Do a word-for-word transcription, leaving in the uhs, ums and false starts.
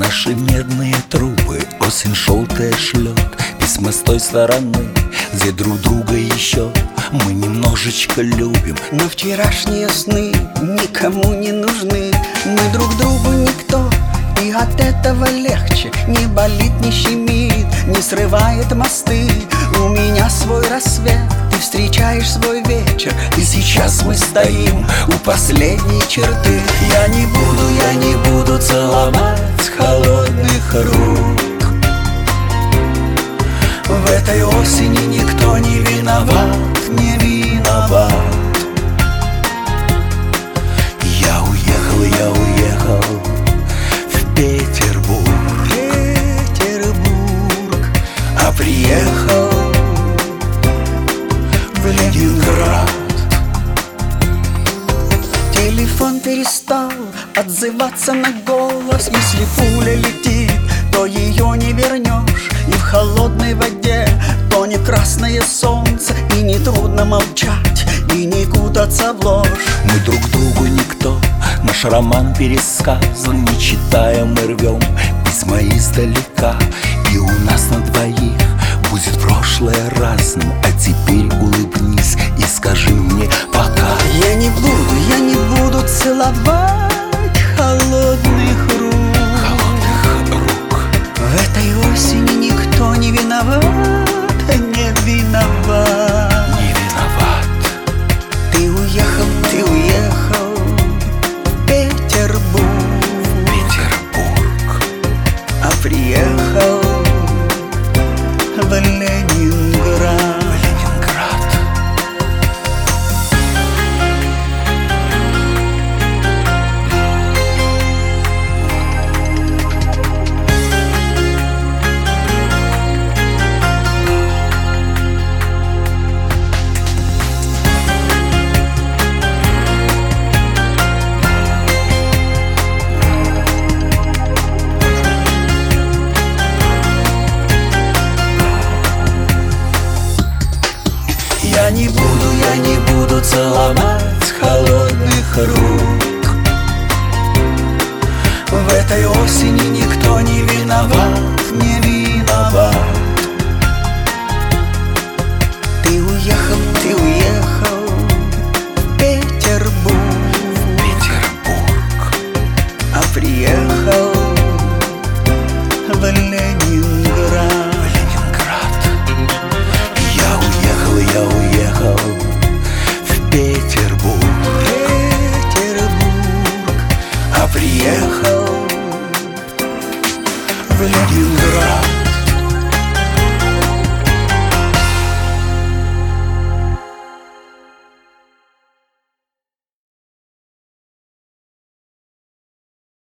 Наши медные трубы осень желтая шлет письма с той стороны, где друг друга еще мы немножечко любим. Но вчерашние сны никому не нужны. Мы друг другу никто, и от этого легче. Не болит, не щемит, не срывает мосты. У меня свой рассвет, ты встречаешь свой вечер, и сейчас мы стоим у последней черты. Я не буду, я не буду целовать холодных рук. В этой осени никто не виноват, не виноват. Я уехал, я уехал в Петербург, Петербург, а приехал в Ленинград. Телефон перестал отзываться на голос. Если пуля летит, то ее не вернешь. И в холодной воде то не красное солнце, и не трудно молчать, и не кутаться в ложь. Мы друг другу никто, наш роман пересказан. Не читая, мы рвем письма издалека. И у нас на двоих будет прошлое разным. А теперь улыбнись и скажи мне пока. Я не буду, я не буду целовать холодных рук. Холодных рук. В этой осени никто не виноват, не виноват. Не виноват. Ты уехал, ты уехал в Петербург, Петербург, а приехал в Ленинград. Ленинград. Я не буду, я не буду целовать холодных рук. В этой осени никто не виноват, не виноват.